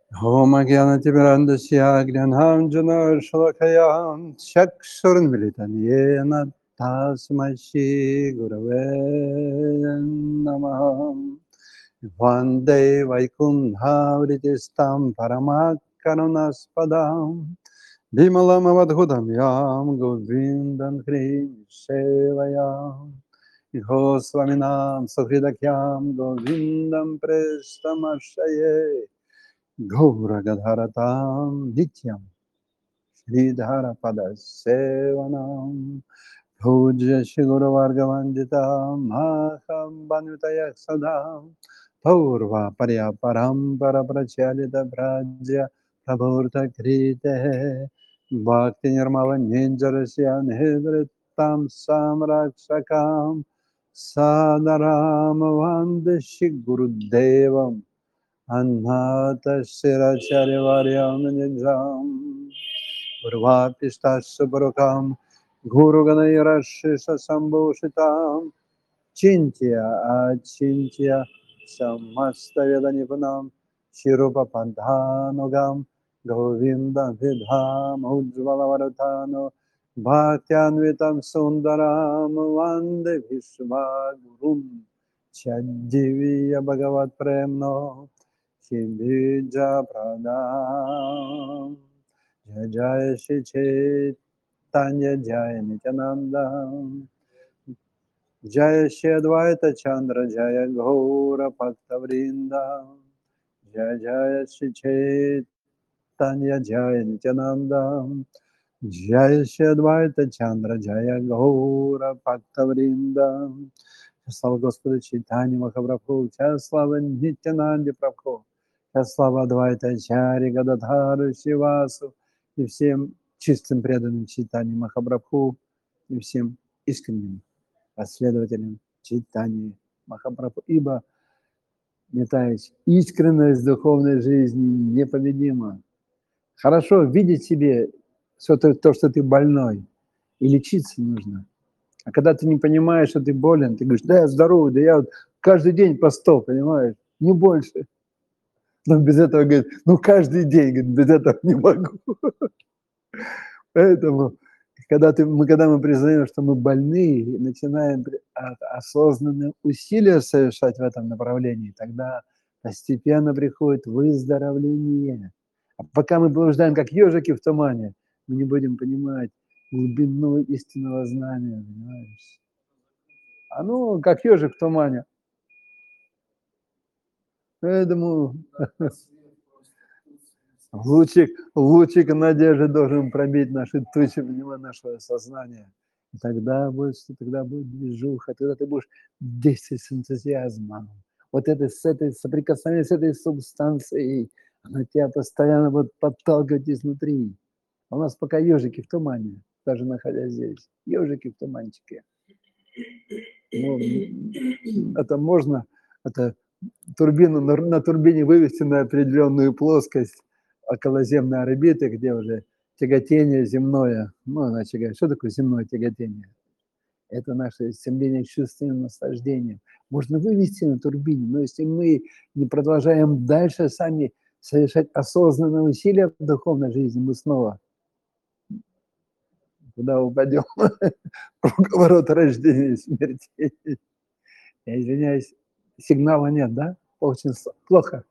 Om Gyanatimirandasya Gnananjana Shalakaya Chakshurunmilitan Yena Tasmai Shri Gurave Namaha Vande Vaikunhavritistam Paramakkarunaspadam Bimalam Avadhudam Yam Govindam Hri Sevayam Goswaminam Suhridakyam Govindam Prestamashaye Gaura Gadharatam Nityam Sridhara Pada Sevanam Puja Shiguru Vargavanditam Maham Banutaya Sadam Purva Parya Parampara Prachalita Prajya Prabhurta Krite Bhakti Nirmala Ninjarasya Nidritam Samrakshakam Sadaram Vandashi Gurudevam Anhata Shiracharya Varyam Nidram Urvapistasya Barukam Guru Ganayarashisha Sambhushitam Chintya Achintya Samasta Vedanipunam Shirupa Panthanugam Govinda Vidham Ujjvala Bhakyanvitam Sundaram Vande Vishva Gurum Chadiviya Bhagavat Premno Shindija Pradam Jai Jai Shri Chaitanya Jai Nityananda Jai Shri Advaita Chandra Jaya Gaura Bhakta Vrinda Jai Jai Shri Chaitanya Jai Nityananda Jai Shri Advaita Chandra Jaya Gaura Bhakta Vrinda Слава Господу Чайтанье Махапрабху, Ча слава Нитянанде Прабху, Ча слава Адвайта Ачарье Гададхару Шивасу и всем чистым преданным Чайтанье Махапрабху и всем искренним последователям Чайтаньи Махапрабху. Ибо, Митаич, искренность духовной жизни непобедима. Хорошо видеть себе то, что ты больной, и лечиться нужно. А когда ты не понимаешь, что ты болен, ты говоришь, да я здоровый, да я вот каждый день по 100, понимаешь, не больше. Но без этого, говорит, ну каждый день, говорит, без этого не могу. Поэтому, когда мы признаем, что мы больны, и начинаем осознанные усилия совершать в этом направлении, тогда постепенно приходит выздоровление. А пока мы блуждаем, как ежики в тумане, мы не будем понимать глубину истинного знания, понимаешь? А ну, как ежик в тумане. Поэтому лучик надежды должен пробить наши тучи, нашего сознания. И тогда будет движуха, тогда ты будешь действовать с энтузиазмом. Вот с этой соприкосновением с этой субстанцией, она тебя постоянно будет подталкивать изнутри. А у нас пока ежики в тумане, даже находясь здесь. Ежики в туманчике. Ну, это можно, турбину на турбине вывести на определенную плоскость околоземной орбиты, где уже тяготение земное, ну, иначе говоря, что такое земное тяготение? Это наше стремление к чувственным наслаждениям. Можно вывести на турбине, но если мы не продолжаем дальше сами совершать осознанные усилия в духовной жизни, мы снова куда упадем? Круговорот рождения и смерти. Я извиняюсь, сигнала нет, да? Очень плохо.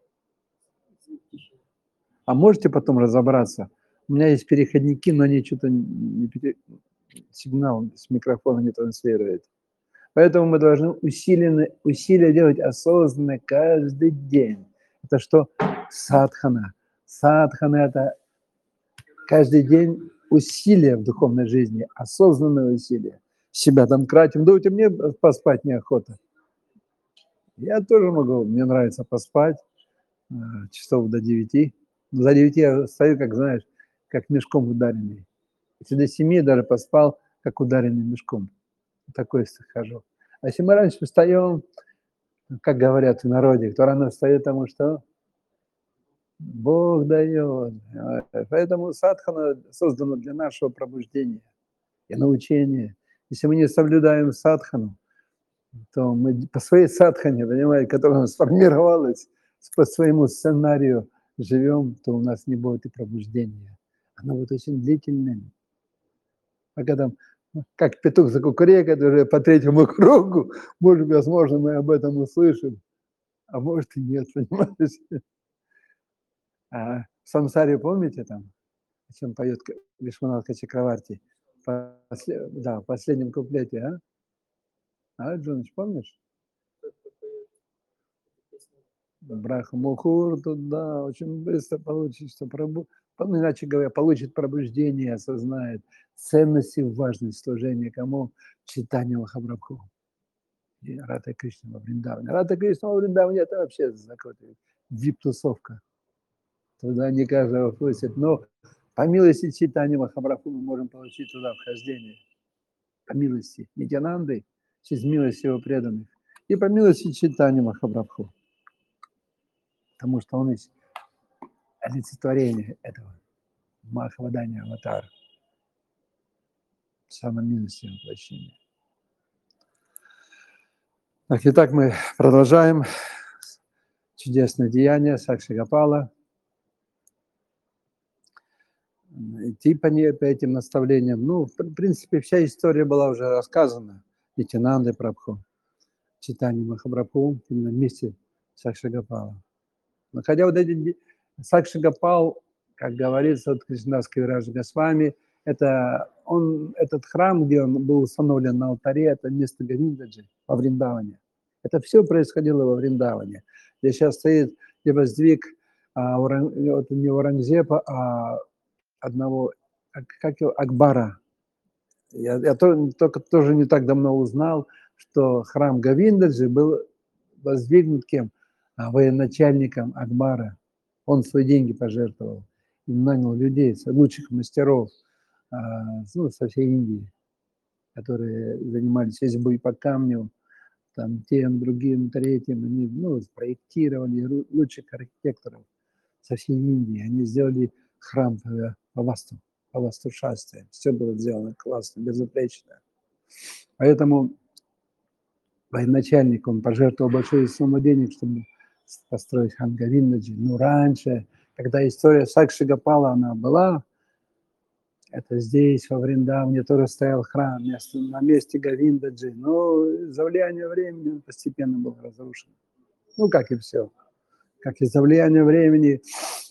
А можете потом разобраться? У меня есть переходники, но они что-то сигнал с микрофона не транслирует. Поэтому мы должны усилия делать осознанно каждый день. Это что? Садхана. Садхана – это каждый день усилия в духовной жизни, осознанные усилия. Себя там кратим. Думаете, мне поспать неохота? Я тоже могу, мне нравится поспать часов до 9. Но до 9 я стою, как знаешь, как мешком ударенный. Если до 7 даже поспал, как ударенный мешком. Такой хожу. А если мы раньше встаем, как говорят в народе, кто рано встает, тому что Бог дает. Поэтому садхана создана для нашего пробуждения и научения. Если мы не соблюдаем садхану, то мы по своей садхане, понимаете, которая сформировалась по своему сценарию живем, то у нас не будет и пробуждения. Оно будет очень длительным. Пока там, как петух закукурекает уже по третьему кругу, может, возможно, мы об этом услышим, а может и нет, понимаешь? А в Самсаре, помните там, о чем поет Вишванатха Чакраварти? Да, в последнем куплете, а? А, Джоныч, помнишь? Браха Мухурту, да, очень быстро получит, что иначе говоря, получит пробуждение, осознает ценность и важность служения кому? Читанию Махапрабху. И Рата Кришна во Вриндаване. Рата Кришна во Вриндаване – это вообще какая-то вип-тусовка. Туда не каждого пустят. Но по милости читания Махапрабху мы можем получить туда вхождение. По милости Нитянанды, через милость его преданных. И по милости читания Махапрабху. Потому что он есть олицетворение этого Махавадания Аватара. Самой милости воплощения. Так, итак, мы продолжаем чудесное деяние Сакши Гопала. Идти по этим наставлениям. Ну, в принципе, вся история была уже рассказана. Нитянанды Прабху, читание Махапрабху, именно вместе с Сакши Гопала. Но хотя вот эти Сакши Гопал, как говорится, от Кришнадас Кавирадж Госвами, этот храм, где он был установлен на алтаре, это место Говиндаджи во Вриндаване. Это все происходило во Вриндаване. Здесь сейчас стоит, где воздвиг не Аурангзеба, а одного, как его, Акбара. Я только тоже не так давно узнал, что храм Говиндаджи был воздвигнут кем? Военачальником Акбара. Он свои деньги пожертвовал и нанял людей, лучших мастеров со всей Индии, которые занимались резьбой по камню, там, тем, другим, третьим. Они спроектировали лучших архитекторов со всей Индии. Они сделали храм по Васту Шастре. Все было сделано классно, безупречно. Поэтому военачальник, он пожертвовал большую сумму денег, чтобы построить храм Говиндаджи. Но раньше, когда история Сакши Гопала, она была, это здесь, во Вриндаване, тоже стоял храм на месте Говиндаджи. Но за влияние времени он постепенно был разрушен. Ну, как и все. Как из-за влияния времени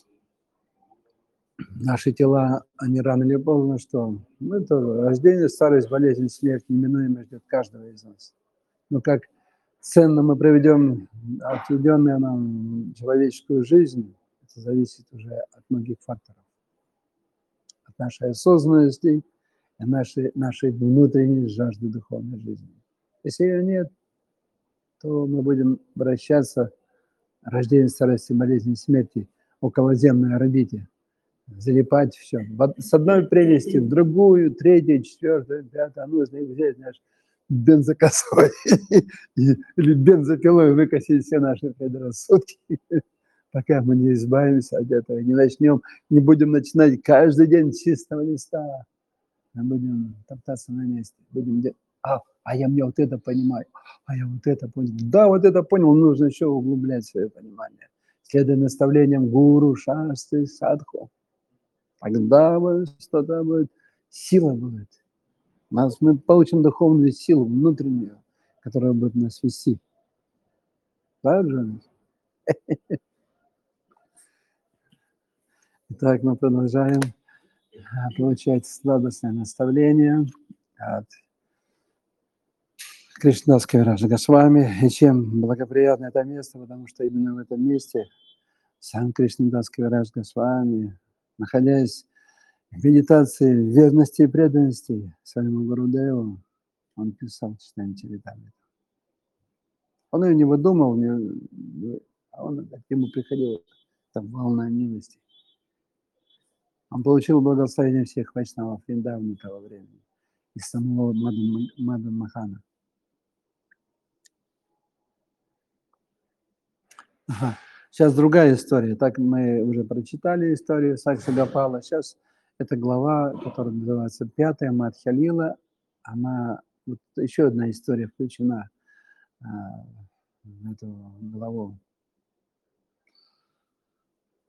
наши тела, они рано или поздно что? Ну, это рождение, старость, болезнь, смерть неминуемо ждет каждого из нас. Но как ценно мы проведем отведенную нам человеческую жизнь, это зависит уже от многих факторов. От нашей осознанности и нашей внутренней жажды духовной жизни. Если ее нет, то мы будем вращаться рождение, старости, болезни, смерти, околоземной орбите, залипать все. С одной прелести в другую, третью, четвертую, пятую, нужно их взять, знаешь, бензокосой или бензопилой выкосить все наши предрассудки, пока мы не избавимся от этого, не начнем, не будем начинать каждый день с чистого листа, мы будем топтаться на месте, будем делать, я вот это понимаю, я вот это понял. Да, вот это понял, нужно еще углублять свое понимание. Следуя наставлениям гуру, шастры, садху. Тогда что-то будет, сила будет. Мы получим духовную силу внутреннюю, которая будет нас вести. Так же? Итак, мы продолжаем получать сладостное наставление от Кришнадас Кавирадж Госвами. И чем благоприятно это место, потому что именно в этом месте сам Кришнадас Кавирадж Госвами, находясь в медитации верности и преданности своему Гурудеву, он писал Читание Чаритамриту. Он ее не выдумал, к нему приходила там волна милости. Он получил благословение всех вайшнавов Вриндавана того времени и самого Мадан Махана. Сейчас другая история. Так мы уже прочитали историю Сакши Гопала. Сейчас эта глава, которая называется «Пятая Мадхья Лила», она, вот еще одна история включена в эту главу.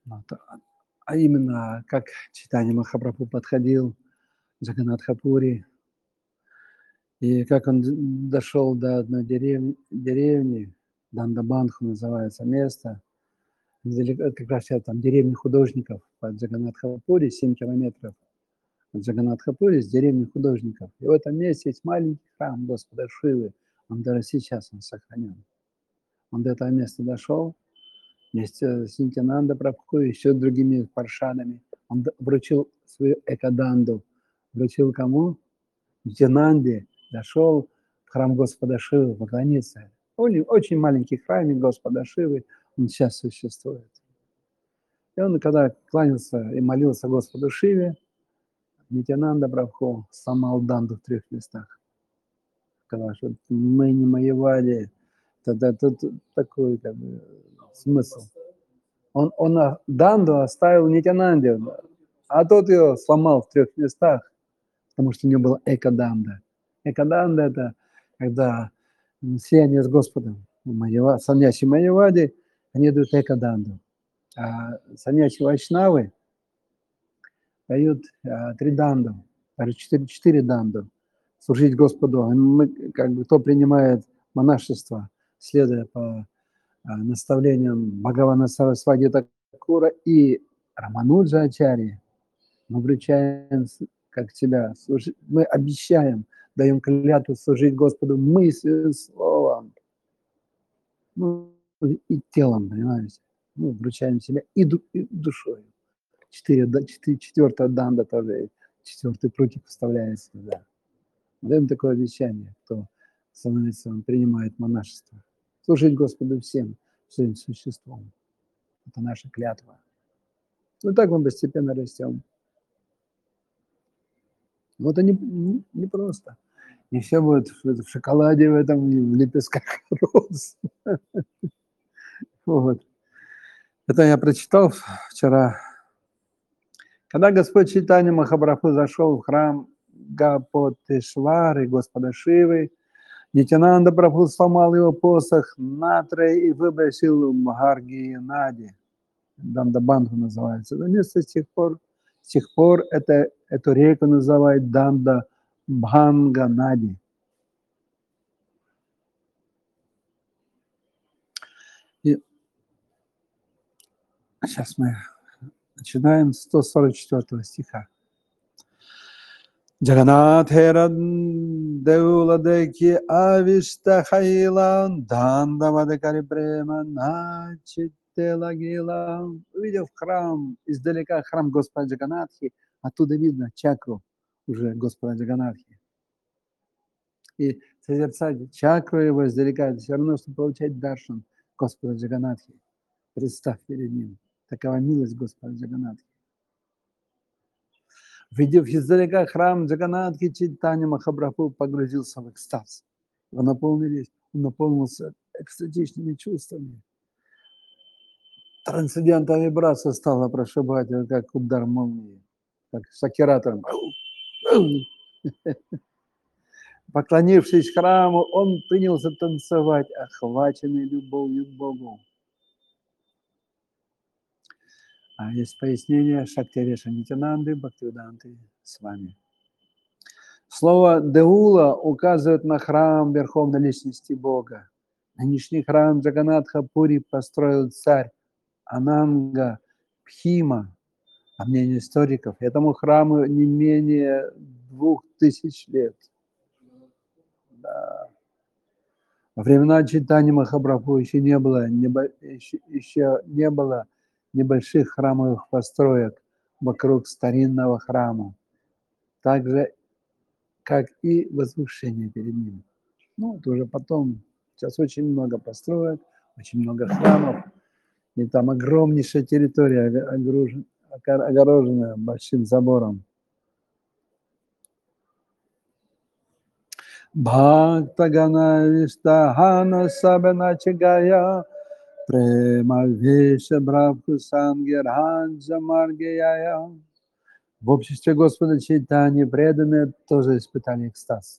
Вот. А именно, как Чайтанья Махапрабху подходил к Джаганнатха-пури, и как он дошел до одной деревни, Дандабанху называется место, недалеко, как раз сейчас там деревни художников под Джаганнатха-пури, 7 километров от Джаганнатха-пури с деревни художников. И в этом месте есть маленький храм Господа Шивы, он даже сейчас он сохранен. Он до этого места дошел, вместе с Нитянанда Прабху и еще другими паршанами. Он вручил свою экаданду. Вручил кому? Нитянанде. Дошел в храм Господа Шивы поклониться. Очень маленький храмик Господа Шивы, он сейчас существует. И он, когда кланялся и молился Господу Шиве, Нитянанда Прабху сломал данду в 3 местах. Сказал, что мы не маевали. Тогда тут такой как бы, смысл. Он данду оставил Нитянанде, а тот ее сломал в 3 местах, потому что у него была экаданда. Экаданда – это когда слияние с Господом. Саньяси Майявади, они дают экаданду. А саньяси Вайшнавы дают 3 данду, даже 4 данду. Служить Господу. Мы, как бы, кто принимает монашество, следуя по наставлениям Бхагавана Сарасвати Такура и Рамануджа Ачарьи, мы вручаем, как тебя, мы обещаем, даем клятву служить Господу мыслью, словом, ну, и телом, понимаете? Мы вручаем себя и душой. 4-я данда тоже, 4-й прутик вставляется туда. Даем такое обещание, кто становится, он принимает монашество. Служить Господу всем своим существом. Это наша клятва. Ну так мы постепенно растем. Вот это не просто. Не все будет в шоколаде, в этом, в лепестках роз. Вот. Это я прочитал вчера. Когда Господь Чайтанья Махапрабху зашел в храм Гапотешвары, Господа Шивы, Нитянанда Прабху сломал его посох натрой и выбросил в Магарги Нади. Дандабанху называется. Это место с тех пор эту реку называют Данда Бханга Нади. И сейчас мы начинаем с 144 стиха. Джаганатхеран Деуладеки Авишта Хайлан Дандавадакари Према Начите Лагила. Увидев храм, издалека храм Господа Джаганатхи, оттуда видно чакру уже Господа Джаганатхи. И созерцать чакру его издалека, это все равно, что получать даршан Господа Джаганатхи. Представь перед ним. Такова милость Господа Джаганатхи. Видев издалека храм Джаганатхи, Чайтанья Махапрабху погрузился в экстаз. Он наполнился экстатичными чувствами. Трансцендентная вибрация стала прошибать, как удар молнии, как шокиратором. Поклонившись храму, он принялся танцевать, охваченный любовью к Богу. А есть пояснение Шактиреша Нитянанды, Бхактивиданты с вами. Слово «деула» указывает на храм Верховной Личности Бога. Нынешний храм Джаганнатха-пури построил царь Ананга Пхима, по мнению историков. Этому храму не менее 2000 лет. Да. Во времена Чайтаньи Махапрабху еще не было небольших храмовых построек вокруг старинного храма, так же, как и возвышение перед ним. Ну, это уже потом. Сейчас очень много построек, очень много храмов, и там огромнейшая территория огорожена большим забором. Бхактагана Виштахана Сабаначагая Према Виша Бхакти Сангерханджа Маргеяя. В обществе Господа Чайтаньи преданные тоже испытали экстаз.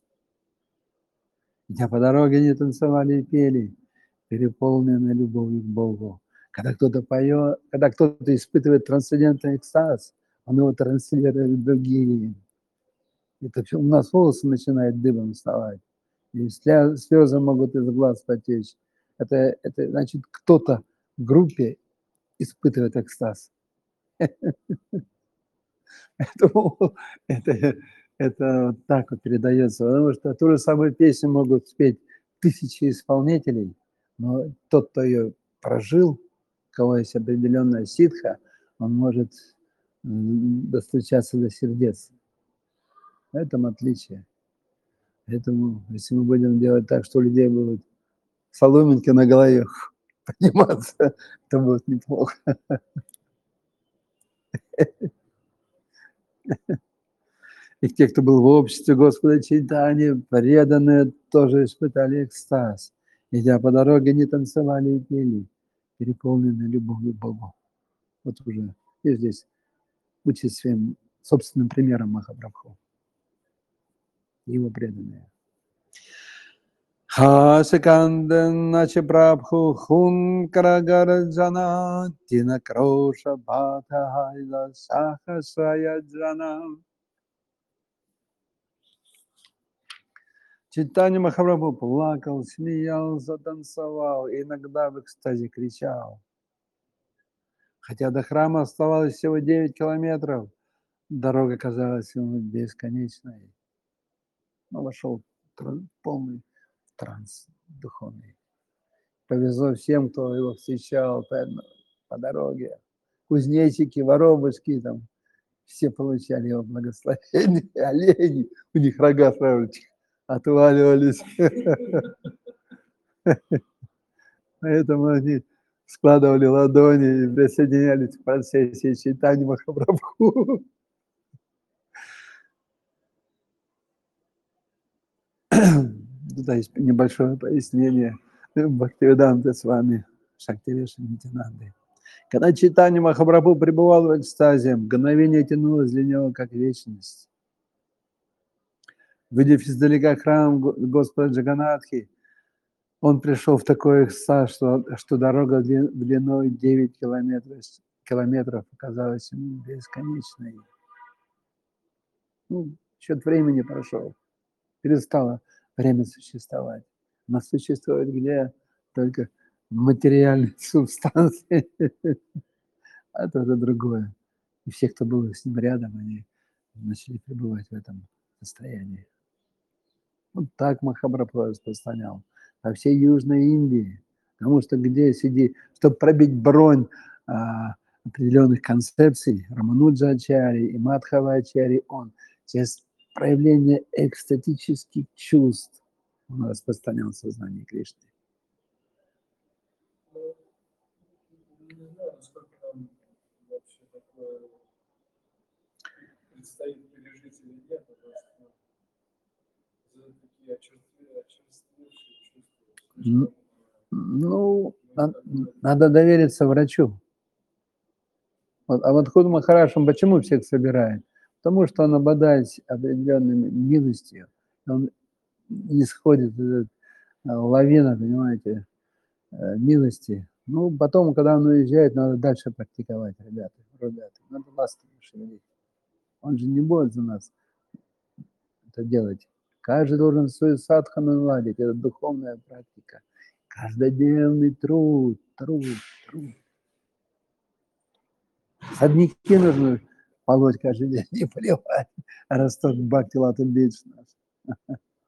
Хотя по дороге не танцевали и пели, переполненные любовью к Богу. Когда кто-то поет, когда кто-то испытывает трансцендентный экстаз, он его транслирует в другие. Это всё, у нас волосы начинают дыбом вставать, и слезы могут из глаз потечь. Это значит, кто-то в группе испытывает экстаз. Поэтому это это вот так вот передается, потому что ту же самую песню могут спеть тысячи исполнителей, но тот, кто ее прожил, у кого есть определенная ситха, он может, достучаться до сердец. В этом отличие. Поэтому, если мы будем делать так, что у людей будут соломинки на голове подниматься, это будет неплохо. И те, кто был в обществе Господа Чайтаньи, преданные, тоже испытали экстаз. Идя по дороге, не танцевали и пели, переполненные любовью к Богу. Вот уже и здесь учит своим собственным примером Махапрабху и его преданные. Хасиканден наче Прабху хун карагарджана тина кроша бата хайла саха саяджана. Чайтанья Махапрабху плакал, смеялся, танцевал, иногда в экстазе кричал. Хотя до храма оставалось всего 9 километров, дорога казалась ему бесконечной. Он вошел в полный транс духовный. Повезло всем, кто его встречал по дороге. Кузнечики, воробушки, там, все получали его благословение. Олени, у них рога сразу отваливались. Поэтому они складывали ладони и присоединялись к процессии Чайтаньи Махапрабху. Туда есть небольшое пояснение Бхактивиданты с вами Шактивеша Нитянанды. Когда Чайтанья Махапрабху пребывал в экстазе, мгновение тянулось для него как вечность. Увидев издалека храм Господа Джаганатхи, он пришел в такой экстаз, что дорога длиной 9 километров оказалась ему бесконечной. Ну, счет времени прошел, перестало время существовать. Оно существует где? Только материальной субстанции. А это уже другое. И все, кто был с ним рядом, они начали пребывать в этом состоянии. Вот так Махапрабху распространял по всей Южной Индии. Потому что где сиди, чтобы пробить бронь определенных концепций, Рамануджачари и Мадхавачари, он через проявление экстатических чувств он распространял сознание Кришны. Не знаю, насколько нам вообще такое предстоит пережить или нет, потому что за такие очерствевшие чувства. Ну, надо довериться врачу. А вот Худ Махарадж, он почему всех собирает? Потому что он обладает определенной милостью. Он не сходит лавина, понимаете, милости. Ну, потом, когда он уезжает, надо дальше практиковать, ребята. Надо ласково шевелить. Он же не будет за нас это делать. Каждый должен свою садхану наладить. Это духовная практика. Каждодневный труд. Сорняки нужно полоть каждый день и поливать. Растут бхакти-лата бич наш.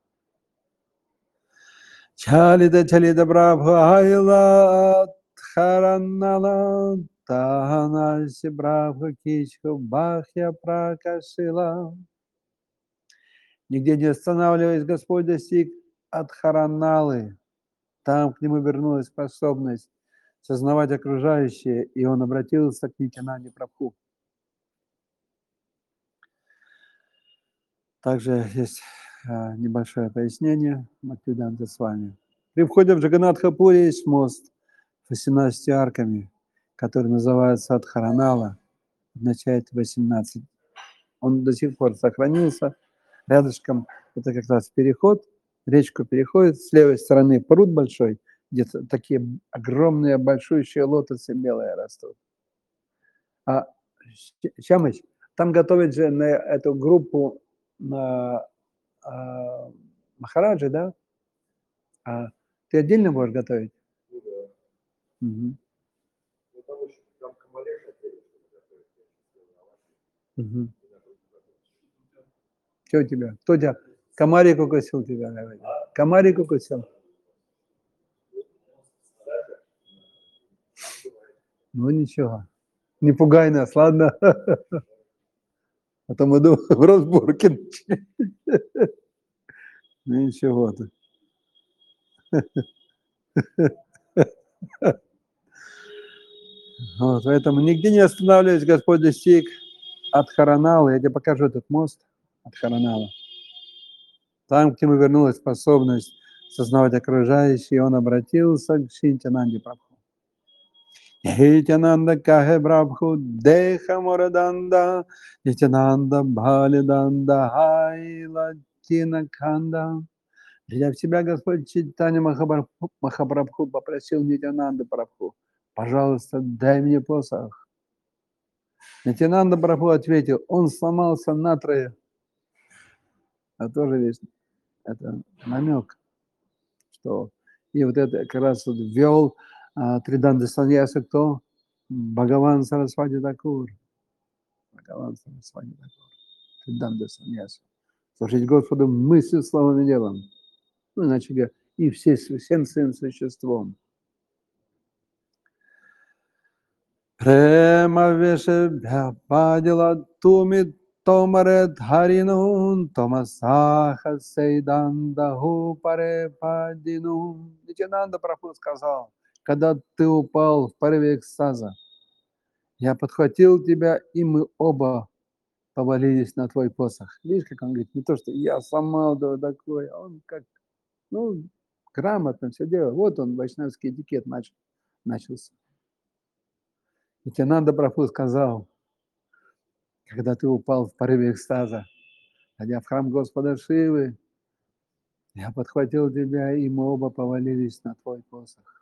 Чалида Прабху айла Харанала Танаси Прабху Кичку Бахья Пракашила. Нигде не останавливаясь, Господь достиг Адхараналы. Там к нему вернулась способность сознавать окружающее, и он обратился к Нитянанде Прабху. Также есть небольшое пояснение Бхактивиданты с вами. При входе в Джаганатхапури есть мост 18 арками, который называется Адхаранала, означает 18. Он до сих пор сохранился. Рядышком это как раз переход, речку переходит, с левой стороны пруд большой, где-то такие огромные, большущие лотосы белые растут. А Щамыч, там готовят же на эту группу на Махараджи, да? А ты отдельно будешь готовить? Ну да. Мгм. Ну там еще там Камалеш хотели, чтобы готовить. Мгм. Что у тебя? Кто тебя? Комарик укусил тебя, говорит. Комарик укусил. Ну ничего. Не пугай нас, ладно? А то мы в разборке. Ну ничего ты. Вот, поэтому нигде не останавливаясь, Господь достиг от Харанала. Я тебе покажу этот мост от Харанала. Там, к нему вернулась способность сознавать окружающее, он обратился к Шинтянанде Прабху. Нитянанда кахе Прабху деха мораданда, Нитянанда бхалиданда хайла тинаканда. Придя в себя, Господь Чайтанья Махапрабху попросил Нитянанда Прабху: пожалуйста, дай мне посох. Нитянанда Прабху ответил: он сломался натрое. А тоже весь это намек, что и вот это как раз вот ввел Триданда Саньяса кто? Бхагаван Сарасвати Такур. Бхагаван Сарасвати Такур. Триданда Саньяса. Служить Господу мыслью, словом и делом. Ну, иначе говоря, и всем своим существом. Према вешебхя падила туми томаре дхарину, томасаха сейдандаху паре падину. Нитянанда Прабху сказал: когда ты упал в порыве экстаза, я подхватил тебя, и мы оба повалились на твой посох. Видишь, как он говорит, не то, что я сломал такой, а он как, ну, грамотно все делал. Вот он, вайшнавский этикет начался. Нитянанда Прабху сказал: когда ты упал в порыве экстаза, ходя в храм Господа Шивы, я подхватил тебя, и мы оба повалились на твой посох.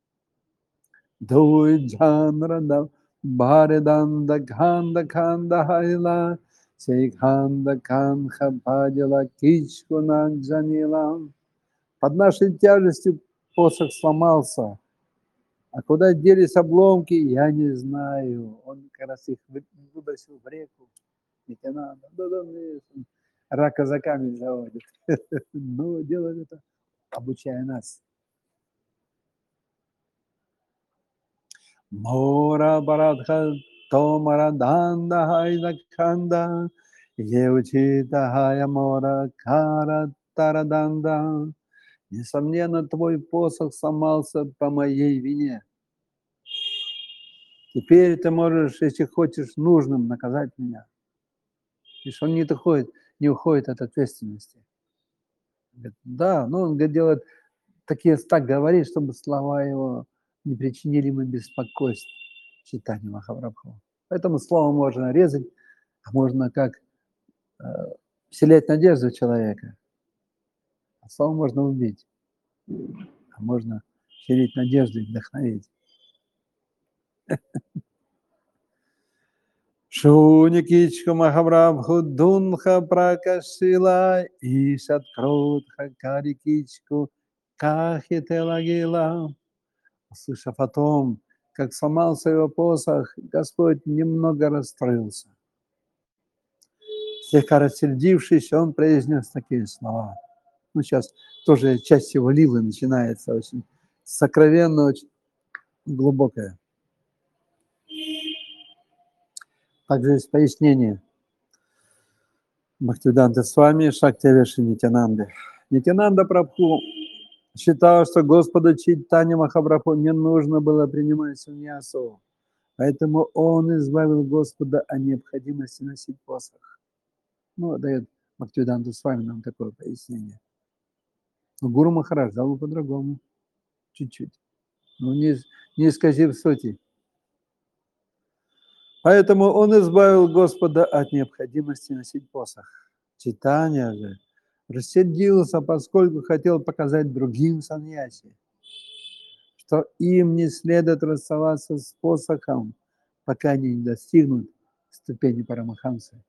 Дуй джанрада бариданда ханда ханда хайла, сей ханда канха падила кичку наджанила. Под нашей тяжестью посох сломался. А куда делись обломки, я не знаю. Он как раз их выбросил в реку. Лейтенант, рака за камень заводит. Но делает это, обучая нас. Мора барадха томара данда хайда канда, еучита хая мора кара тараданда. Несомненно, твой посох сломался по моей вине. Теперь ты можешь, если хочешь, нужным наказать меня. И что он не уходит от ответственности. Говорит, да, но он делает так говорит, чтобы слова его не причинили ему беспокойств читанию Махапрабху. Поэтому слово можно резать, а можно как вселять надежду в человека. А слово можно убить, а можно вселить надежду и вдохновить. Шуникичка Махапрабху Дунха Пракашила Ишат Крутха Карикичку Кахите Лагила. Услышав о том, как сломался его посох, Господь немного расстроился. Слегка рассердившись, он произнес такие слова. Ну, сейчас тоже часть его лилы начинается, очень сокровенно, очень глубокая. Также есть пояснение Бхактивиданта Свами Шактивеши Нитянанды. Нитянанда Прабху считал, что Господу Чайтанья Махапрабху не нужно было принимать саньясу, поэтому он избавил Господа от необходимости носить посох. Ну, дает Бхактивиданта Свами нам такое пояснение. Но Гуру Махарадж дал по-другому, чуть-чуть. Ну, не исказив сути. Поэтому он избавил Господа от необходимости носить посох. Чайтанья же рассердился, поскольку хотел показать другим саньяси, что им не следует расставаться с посохом, пока они не достигнут ступени Парамахамсы.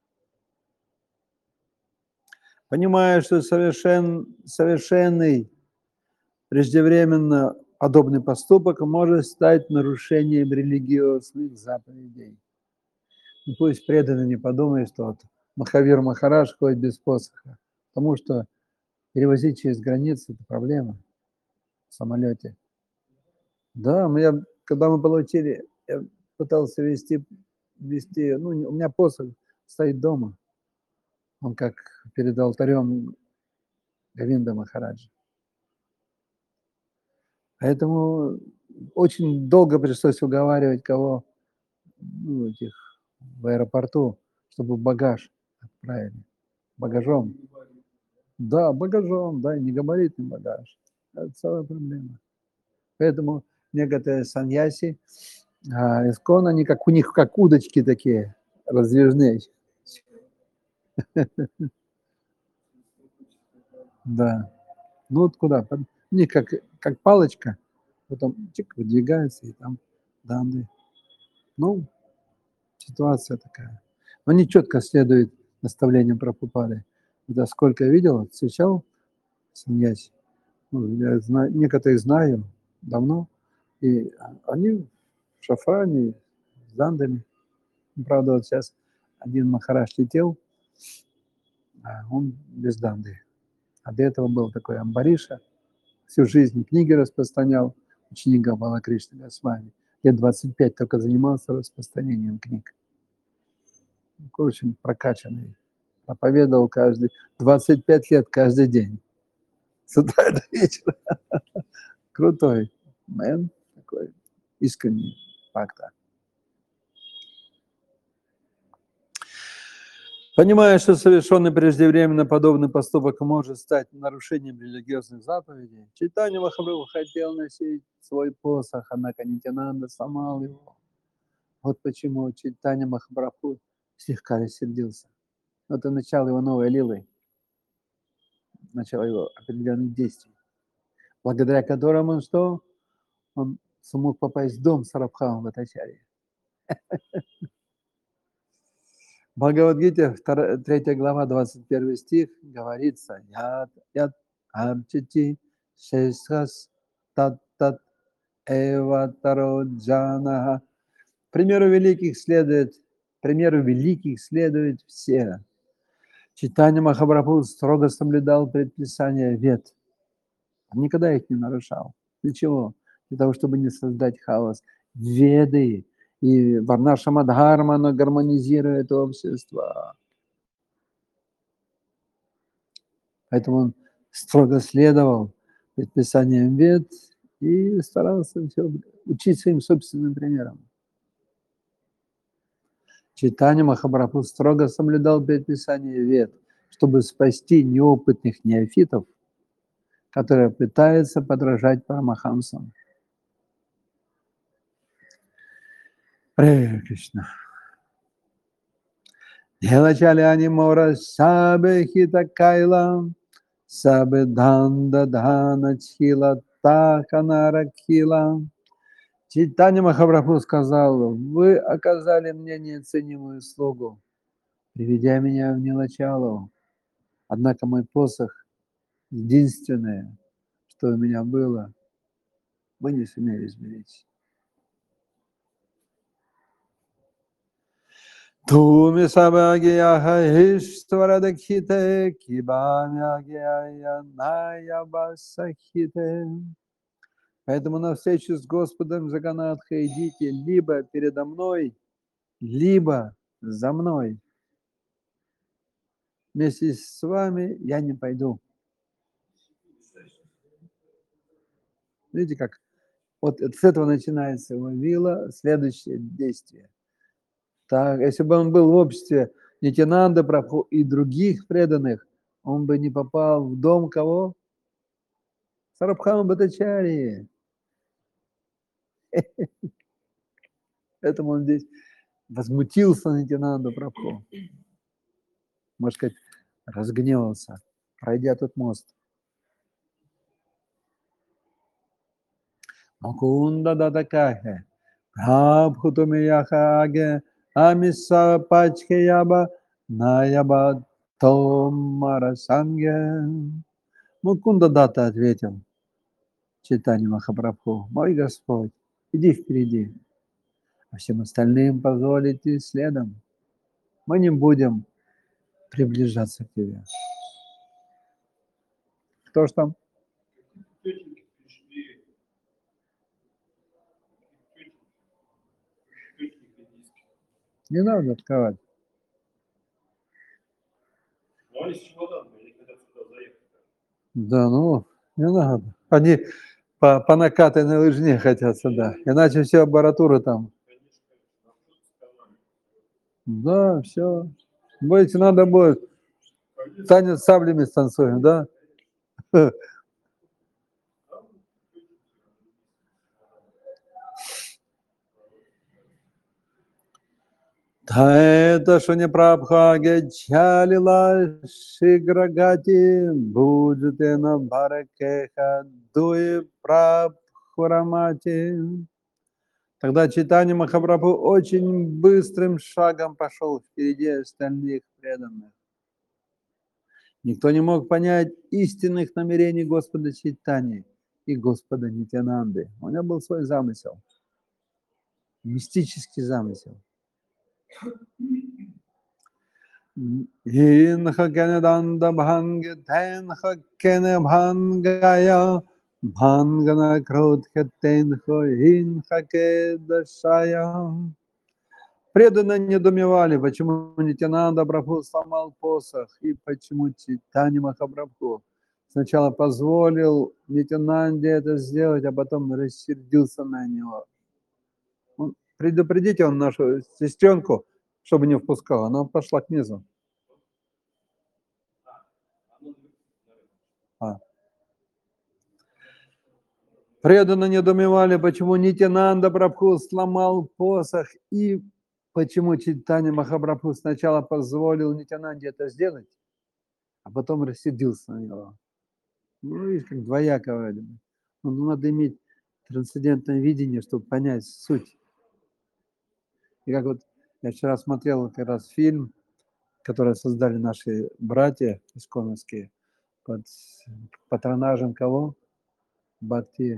Понимая, что совершенный преждевременно подобный поступок может стать нарушением религиозных заповедей. И пусть преданный не подумает, что вот Махавир Махарадж ходит без посоха, потому что перевозить через границу – это проблема в самолете. Да, когда мы получили, я пытался вести, ну, у меня посох стоит дома. Он как перед алтарем Говинда Махараджа. Поэтому очень долго пришлось уговаривать в аэропорту, чтобы багаж отправили. Багажом. Да, багажом, да, негабаритный багаж. Это целая проблема. Поэтому некоторые саньяси, искон, они у них как удочки такие раздвижные. Да. Ну вот куда? У них как палочка, потом чик, выдвигается, и там данные. Ну, ситуация такая. Но они четко следуют наставлениям Прабхупады. Да, сколько я видел, встречал саньяси. Ну, я некоторых знаю давно, и они в шафране, с дандами. Правда, вот сейчас один Махарадж летел, а он без данды. А до этого был такой Амбариша, всю жизнь книги распространял, ученик Гопала Кришны Госвами. Лет 25 только занимался распространением книг. Очень прокачанный. Проповедовал 25 лет каждый день. С утра до вечера. Крутой мэн, такой искренний фактор. Понимая, что совершенный преждевременно подобный поступок может стать нарушением религиозных заповедей, Чайтанья Махапрабху хотел носить свой посох, однако Нитьянанда сломал его. Вот почему Чайтанья Махапрабху слегка рассердился. Это начало его новой лилы, начало его определенных действий, благодаря которым он что? Он смог попасть в дом Сарабхама Бхаттачарьи. В Бхагавад-гите, 3 глава, 21 стих, говорится: «Ят арчити шешхас тат эва таро джанаха». Примеру великих следует все. Чайтанья Махапрабху строго соблюдал предписания Вед. Он никогда их не нарушал. Для чего? Для того, чтобы не создать хаос. Веды и Варнашама Дхарма, оно гармонизирует общество. Поэтому он строго следовал предписаниям Вед и старался учить своим собственным примером. Чайтанья Махапрабху строго соблюдал предписания Вед, чтобы спасти неопытных неофитов, которые пытаются подражать Парамахамсам. Харе Кришна. Делачаляни мора сабе хита кайла, сабе данда дхана чхила таханара кхила. Чайтанья Махапрабху сказал: вы оказали мне неоценимую услугу, приведя меня в Нилачалу. Однако мой посох, единственное, что у меня было, вы не сумели сберечь. Туми сабагия иштварадакхите, кибамягия наябасахите. Поэтому на встречу с Господом Джаганатхой идите либо передо мной, либо за мной. Вместе с вами я не пойду. Видите, как? Вот с этого начинается его вила, следующее действие. Так, если бы он был в обществе Нитьянанда Прабху и других преданных, он бы не попал в дом кого? Сарабхама Бхаттачарьи. Поэтому он здесь возмутился Нитьянанда Прабху. Можно сказать, разгневался, пройдя тот мост. Mukunda Dadakahe, Prabhutumiyakage, Amisa Pachkeyaba, Nayaba Томара Сангя. Мукунда Дата ответил Чайтанья Махапрабху: мой Господь, иди впереди, а всем остальным позволь идти следом. Мы не будем приближаться к тебе. Кто ж там? Тетеньки пришли. Тетеньки индийские. Не надо открывать. Ну, они с чемоданами, они хотят сюда заехать. Да, ну, не надо. Они по накатанной лыжне хотят сюда. Иначе все аппаратура там. Конечно, конечно. А что ты сказали? Да, все. Будете, надо будет. Конечно. Танец с саблями станцуем, да? Это шуня прабхаге чалила шиграгати буджите на баракеха дуи прабхурамати. Тогда Чайтанья Махапрабху очень быстрым шагом пошел впереди остальных преданных. Никто не мог понять истинных намерений Господа Чайтаньи и Господа Нитянанды. У него был свой замысел, мистический замысел. Hinha Ganadanda Bhanga Tenha Kene Bhangaya Bhangana Кротха Tenha Hinha Kedашая. Преданные недоумевали, почему Нитянанда Прабху сломал посох и почему Чайтанья Махапрабху сначала позволил Нитянанде это сделать, а потом рассердился на него. Предупредите он нашу сестренку, чтобы не впускал, она пошла к низу. Преданно недоумевали, почему Нитянанда Прабху сломал посох и почему Чайтанья Махапрабху сначала позволил Нитянанде это сделать, а потом рассердился на него. Ну, видишь, как двояко. Ну, надо иметь трансцендентное видение, чтобы понять суть. И как вот я вчера смотрел как раз фильм, который создали наши братья исконовские под патронажем кого? Бхакти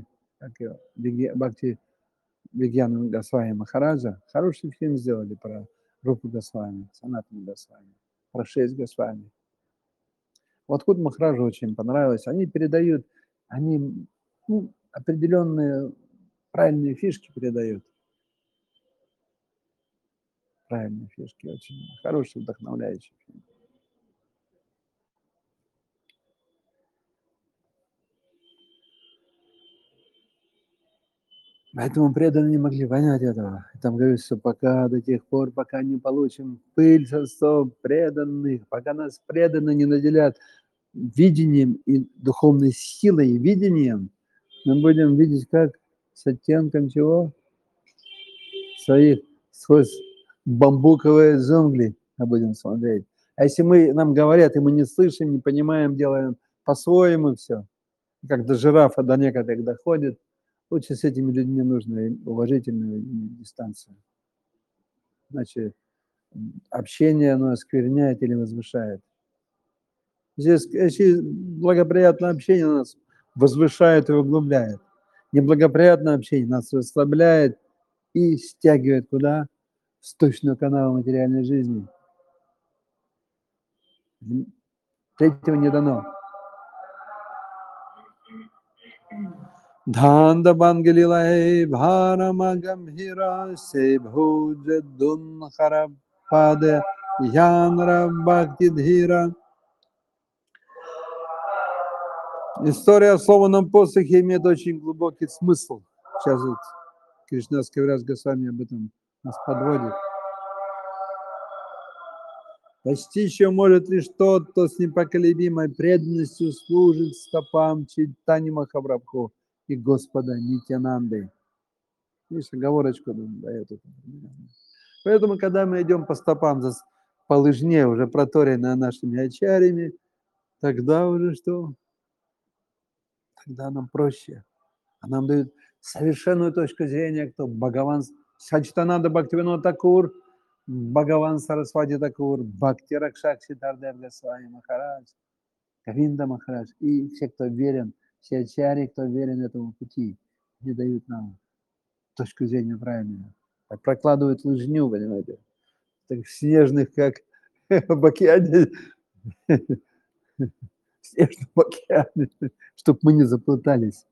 Вигьяна Госвами Махараджа. Хороший фильм сделали про Рупу Госвами, Санатану Госвами, про 6 Госвами. Вот Худ Махараджу очень понравилось. Они передают, они определенные правильные фишки передают. Правильные фишки. Очень хороший, вдохновляющий фильм. Поэтому преданные не могли понять этого. Там говорится, что пока до тех пор, пока не получим пыль со стоп преданных, пока нас преданные не наделят видением и духовной силой и видением, мы будем видеть как с оттенком чего? Своих сквозь бамбуковые джунгли мы будем смотреть. А если нам говорят, и мы не слышим, не понимаем, делаем по-своему все, как до жирафа до некоторых доходит, лучше с этими людьми нужно уважительную дистанцию. Значит, общение оно оскверняет или возвышает. Здесь, если благоприятное общение нас возвышает и углубляет, неблагоприятное общение нас расслабляет и стягивает куда? В сточную канаву материальной жизни. Третьего не дано. Dhanda Bangalilai Bharamagambhira Se Bhuja Dunhara Pade Янра Бхакти Дхира. История о сломанном посохе имеет очень глубокий смысл. Сейчас вот Кришнас Кавирас Госвами об этом нас подводит. Постичь ее может лишь тот, кто с непоколебимой преданностью служит стопам Чайтаньи Махапрабху и Господа Нитянанды. Видишь, оговорочку дает. Поэтому, когда мы идем по стопам, по лыжне, уже проторенной нашими ачарями, тогда уже что? Тогда нам проще. А нам дают совершенную точку зрения, кто Бхагаван Сачитананда Бхактивинода Такур, Бхагаван Сарасвати Такур, Бхакти Ракшак Сиддхартха Госвами Махарадж, Говинда Махарадж и все, кто верен, все ачарьи, кто верен этому пути, не дают нам точку зрения правильную. Так прокладывают лыжню, понимаете, так снежных, как в океане, в снежном океане, чтобы мы не заплутались.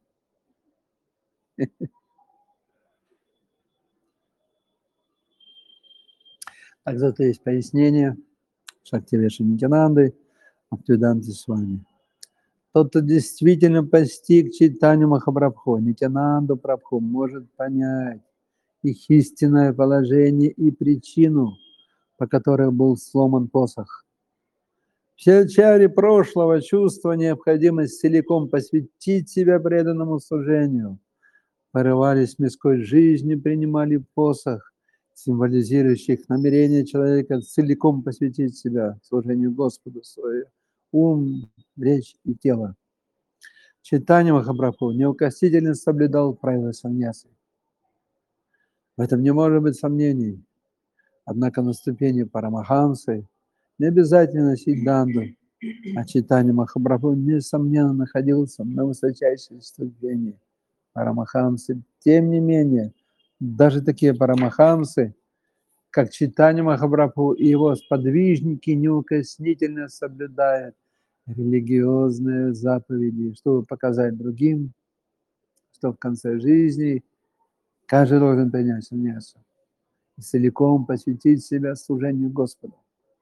Так зато есть пояснение Шактивеша Нитянанды, Бхактивиданты с вами. Тот, кто действительно постиг читанию Махапрабху, Нитянанду Прабху, может понять их истинное положение и причину, по которой был сломан посох. Все ачарьи прошлого чувства необходимость целиком посвятить себя преданному служению, порывались мирской жизнью, принимали посох, символизирующий намерение человека целиком посвятить себя служению Господу, свой ум, речь и тело. Чайтанья Махапрабху неукоснительно соблюдал правила саньясы. В этом не может быть сомнений. Однако на ступени парамахамсы не обязательно носить данду, а Чайтанья Махапрабху, несомненно, находился на высочайшей ступени парамахамсы. Тем не менее, даже такие парамахамсы, как Чайтанья Махапрабху и его сподвижники, неукоснительно соблюдают религиозные заповеди, чтобы показать другим, что в конце жизни каждый должен принять саньясу и целиком посвятить себя служению Господу.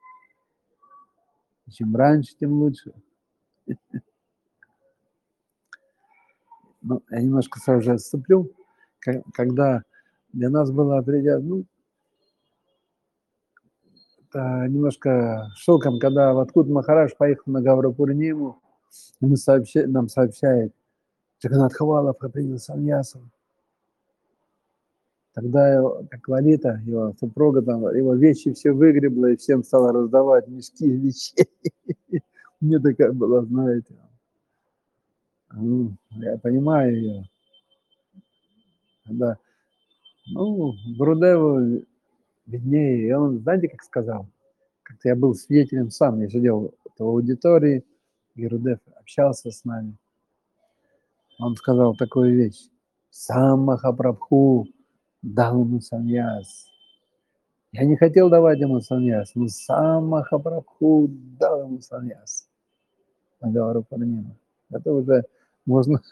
И чем раньше, тем лучше. Ну, я немножко сразу же отступлю. Когда для нас было определенно, немножко шоком, когда Ваткут Махарадж поехал на Гавра Пурниму, нам сообщает, Джаганнат Хавалов принял саньясу. Тогда, как Лолита, его супруга, там, его вещи все выгребла и всем стала раздавать мешки вещей. Мне такая была, знаете, я понимаю ее. Да. Гурудеву виднее. И он, знаете, как сказал? Как-то я был свидетелем сам, я сидел в аудитории, и Гурудев общался с нами. Он сказал такую вещь. Сам Махапрабху дал ему саньяс. Я не хотел давать ему саньяс, но сам Махапрабху дал ему саньяс. На Гавра Пурнима. Это уже можно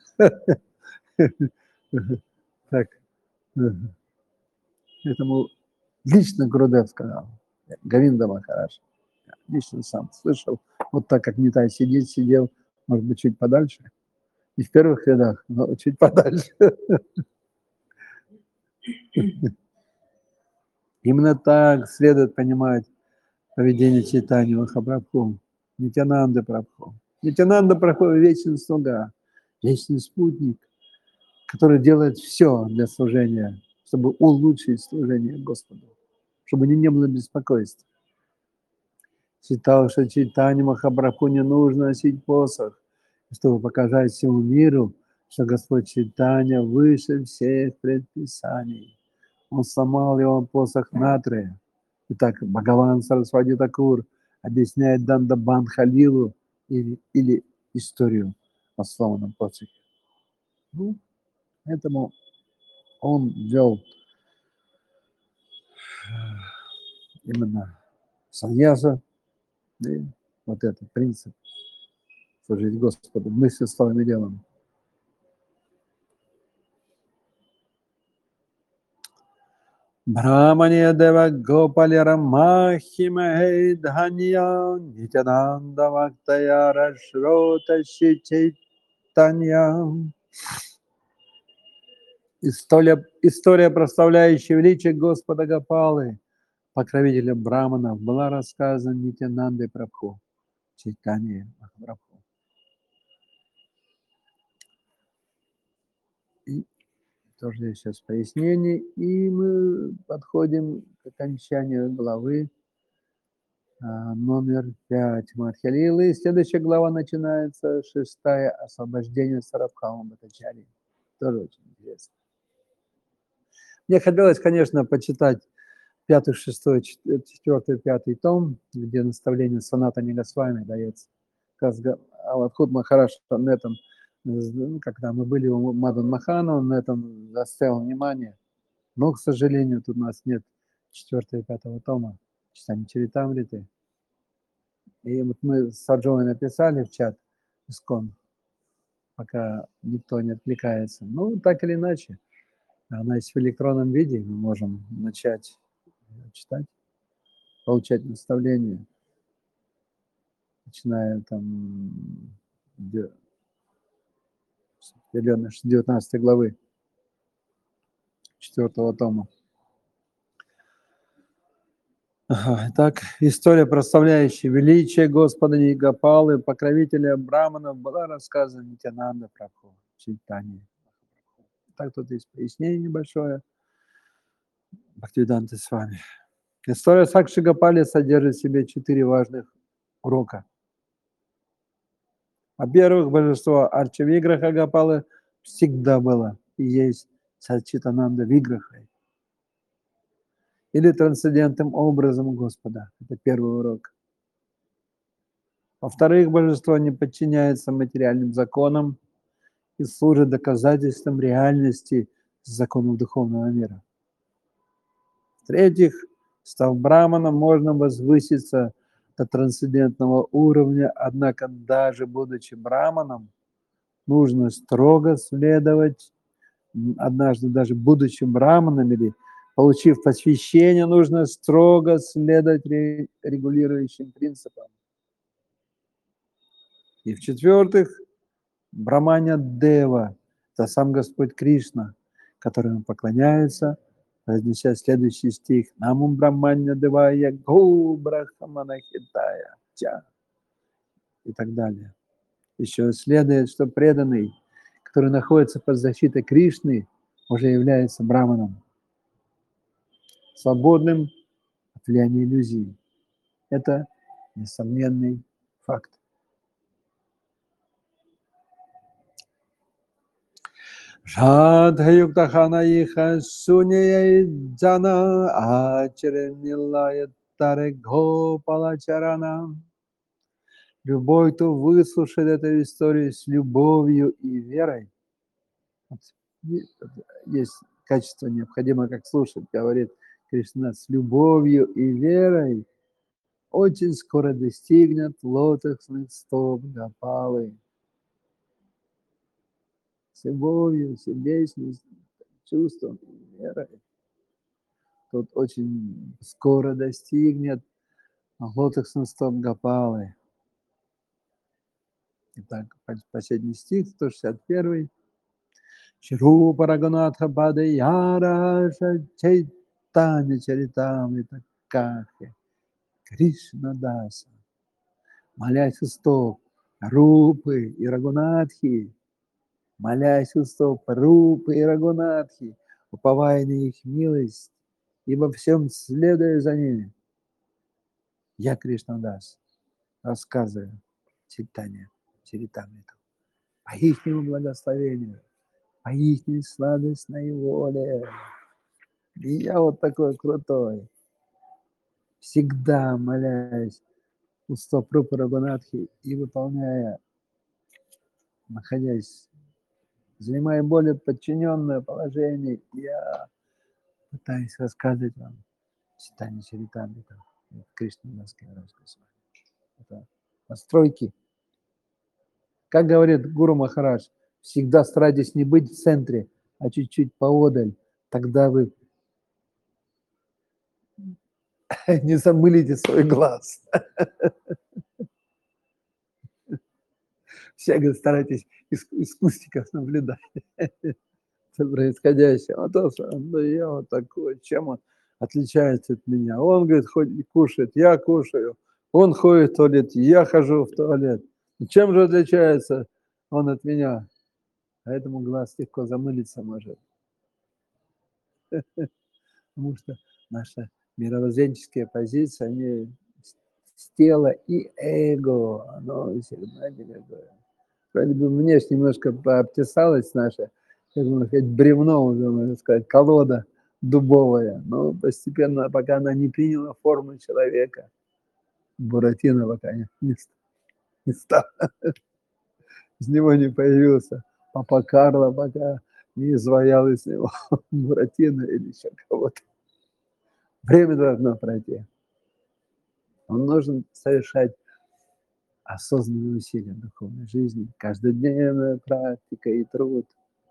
так. Этому лично Гурудев сказал. Говинда Махарадж. Лично сам слышал. Вот так как Нитай сидел, может быть, чуть подальше. Не в первых рядах, но чуть подальше. Именно так следует понимать поведение Чайтаньи Махапрабху, Нитянанды Прабху. Нитянанда Прабху – вечный слуга, вечный спутник, который делает все для служения, чтобы улучшить служение Господу, чтобы не было беспокойства. Считал, что Чайтанье Махапрабху не нужно носить посох, чтобы показать всему миру, что Господь Чайтанья выше всех предписаний. Он сломал его посох Натрия. Итак, Бхагаван Сарасвати Такур объясняет Дандабан Халилу или историю о сломанном посохе. Поэтому он ввел именно саньяса, и вот этот принцип служить Господу мыслью, словом и делом. Брахмане дева гопаля махимахе дханья нитянанда вактая рашрота чайтанья. История, прославляющая величие Господа Гопалы, покровителя браманов, была рассказана Нитянандой Прабху, Чайтанье Махапрабху. И тоже есть сейчас пояснение, и мы подходим к окончанию главы номер 5 Мадхя-лилы. Следующая глава начинается, 6-я, освобождение Сарабхама Бхаттачарьи. Тоже очень интересно. Мне хотелось, конечно, почитать 5, 6, 4, 5 том, где наставление Санатани Негосвами дается. А вот Худ Махараш на этом, когда мы были у Мадан Махана, он на этом заострял внимание. Но, к сожалению, тут у нас нет 4 и 5 тома читания Чаритамриты. И вот мы с Арджуной написали в чат Искон, пока никто не откликается. Ну, так или иначе, она есть в электронном виде, мы можем начать читать, получать наставления, начиная там с 19 главы 4 тома. Итак, история, прославляющая величие Господа Нигопалы, покровителя браманов, была рассказана Нитянанда Прабху в Чайтанье. Так, тут есть пояснение небольшое. Бхактивиданта с вами. История Сакши Гопали содержит в себе 4 важных урока. Во-первых, божество Арча Виграха Гопалы всегда было и есть Сачитананда Виграхой, или трансцендентным образом Господа. Это первый урок. Во-вторых, божество не подчиняется материальным законам и служит доказательством реальности законов духовного мира. В-третьих, став браманом, можно возвыситься до трансцендентного уровня, однако даже будучи браманом, нужно строго следовать, однажды даже будучи браманом или получив посвящение, нужно строго следовать регулирующим принципам. И в-четвертых, Браманя Дева – это сам Господь Кришна, которому поклоняются, произнеся следующий стих «Намум Браманя Девая Го Брахмана Хитая Ча» и так далее. Еще следует, что преданный, который находится под защитой Кришны, уже является браманом, свободным от влияния иллюзий. Это несомненный факт. Шадхаюктаханаиха суньяй джана ачаренилая таре гопалачарана. Любой, кто выслушает эту историю с любовью и верой, есть качество необходимое, как слушать, говорит Кришна, с любовью и верой, очень скоро достигнет лотосных стоп Гопалы. С любовью, сердечным чувством и верой. Тот очень скоро достигнет лотосных стоп Гопалы. Итак, последний стих, 161. Шрупа Рагунатха Бадаяра Чайтанья Чаритамрита Кахе Кришна Даса. Молясь у стоп Рупы и Рагунатхи, молясь у стоп Рупы и Рагунатхи, уповая на их милость и во всем следуя за ними, я, Кришна Дас, рассказываю Чайтанья Чаритамриту по ихнему благословению, по ихней сладостной воле. И я вот такой крутой, всегда молясь у стоп Рупы Рагунатхи и выполняя, находясь, занимая более подчиненное положение, я пытаюсь рассказывать вам Чайтанья Чаритамрита, Кришна Дасская рассказывает. Это настройки. Как говорит Гуру Махарадж, всегда старайтесь не быть в центре, а чуть-чуть поодаль. Тогда вы не замылите свой глаз. Всегда старайтесь из кустиков наблюдать за происходящим. А то, да я вот такой, чем он отличается от меня? Он, говорит, ходит, кушает, я кушаю. Он ходит в туалет, я хожу в туалет. Чем же отличается он от меня? Поэтому глаз легко замылиться может. Потому что наша мировоззренческая позиция, они с тела и эго, оно всегда дорогое. Вроде бы внешне немножко пообтесалось наше, как можно сказать, бревно уже, можно сказать, колода дубовая, но постепенно, пока она не приняла форму человека, Буратино пока не стал, из него не появился Папа Карло, пока не изваял из него Буратино или еще кого-то. Время должно пройти. Он должен совершать осознанные усилия в духовной жизни, каждодневная практика и труд.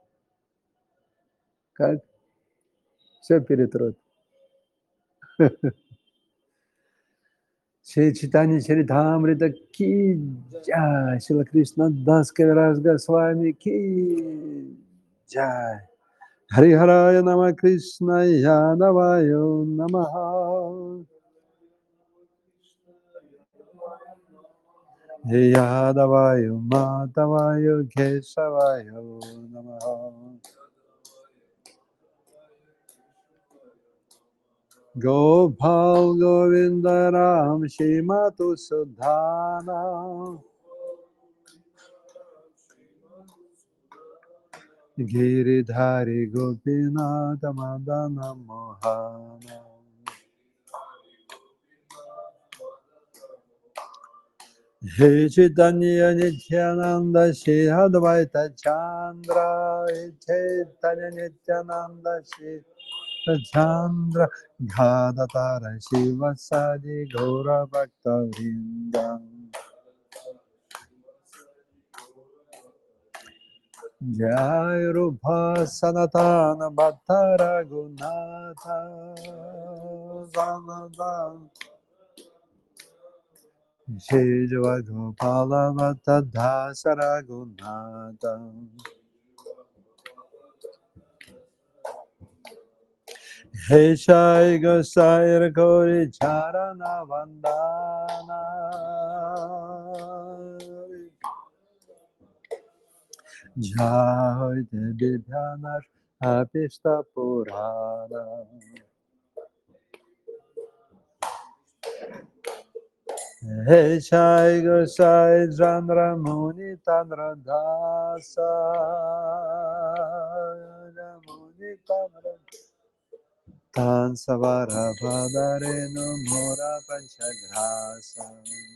Как? Все перетрут. Шри Чайтанья Чаритамрита ки джай, Шрила Кришна Дас Кавираж Госвами ки джай. Хари Харая Нама Кришна Ядаваю Намаха. Ядаваю Матаваю Кешаваю Намаха. Gopal Govinda Ram Shrimatu Sudhana Giridhari Gopinatha Madana Mohana. He Chaitanya Nityananda Shri Advaita Chandra He Chaitanya Nityananda Shri Chandra Gadadhara Shivasadi Gaura Bhakta Vrindam Jai Rupa Sanatana Bhatta Raghunatha Sanatana Shri Gopala Bhatta Dasa Raghunatha. He Shai Gosai Kori Charana Vandana Jai Devyanar Apishta Purana. He Shai Gosai Chandra Muni Tandra Dasa Muni Tandra Tan Savara Padareno Mora Panchagrasa.